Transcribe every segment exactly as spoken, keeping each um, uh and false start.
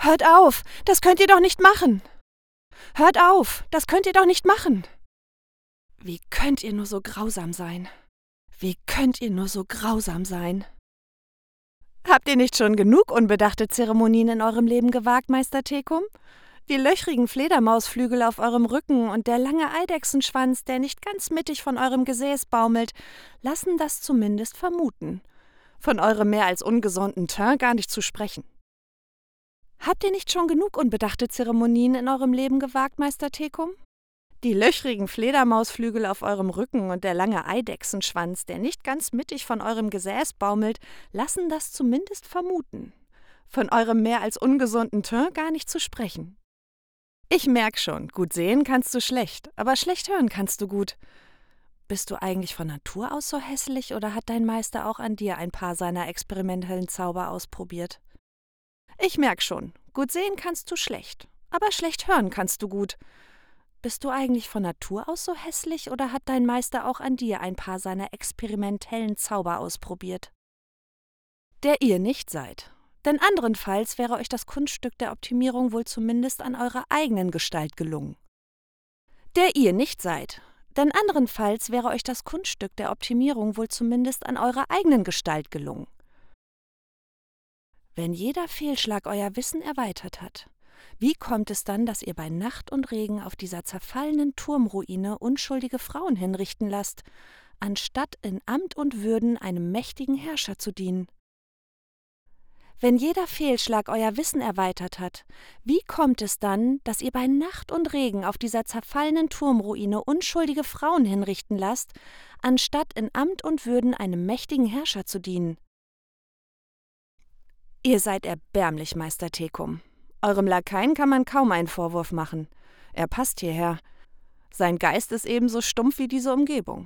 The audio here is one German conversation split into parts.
Hört auf, das könnt ihr doch nicht machen! Hört auf, das könnt ihr doch nicht machen! Wie könnt ihr nur so grausam sein? Wie könnt ihr nur so grausam sein? Habt ihr nicht schon genug unbedachte Zeremonien in eurem Leben gewagt, Meister Tecum? Die löchrigen Fledermausflügel auf eurem Rücken und der lange Eidechsenschwanz, der nicht ganz mittig von eurem Gesäß baumelt, lassen das zumindest vermuten. Von eurem mehr als ungesunden Teint gar nicht zu sprechen. Habt ihr nicht schon genug unbedachte Zeremonien in eurem Leben gewagt, Meister Tecum? Die löchrigen Fledermausflügel auf eurem Rücken und der lange Eidechsenschwanz, der nicht ganz mittig von eurem Gesäß baumelt, lassen das zumindest vermuten. Von eurem mehr als ungesunden Teint gar nicht zu sprechen. Ich merk schon, gut sehen kannst du schlecht, aber schlecht hören kannst du gut. Bist du eigentlich von Natur aus so hässlich oder hat dein Meister auch an dir ein paar seiner experimentellen Zauber ausprobiert? Ich merk schon, gut sehen kannst du schlecht, aber schlecht hören kannst du gut. Bist du eigentlich von Natur aus so hässlich oder hat dein Meister auch an dir ein paar seiner experimentellen Zauber ausprobiert? Der ihr nicht seid. Denn anderenfalls wäre euch das Kunststück der Optimierung wohl zumindest an eurer eigenen Gestalt gelungen. Der ihr nicht seid. Denn anderenfalls wäre euch das Kunststück der Optimierung wohl zumindest an eurer eigenen Gestalt gelungen. Wenn jeder Fehlschlag euer Wissen erweitert hat, wie kommt es dann, dass ihr bei Nacht und Regen auf dieser zerfallenen Turmruine unschuldige Frauen hinrichten lasst, anstatt in Amt und Würden einem mächtigen Herrscher zu dienen? Wenn jeder Fehlschlag euer Wissen erweitert hat, wie kommt es dann, dass ihr bei Nacht und Regen auf dieser zerfallenen Turmruine unschuldige Frauen hinrichten lasst, anstatt in Amt und Würden einem mächtigen Herrscher zu dienen? Ihr seid erbärmlich, Meister Tecum. Eurem Lakaien kann man kaum einen Vorwurf machen. Er passt hierher. Sein Geist ist ebenso stumpf wie diese Umgebung.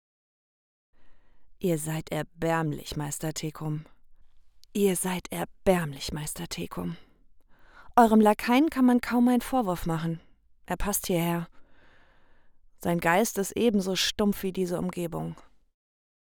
Ihr seid erbärmlich, Meister Tecum. Ihr seid erbärmlich, Meister Tecum. Eurem Lakaien kann man kaum einen Vorwurf machen. Er passt hierher. Sein Geist ist ebenso stumpf wie diese Umgebung.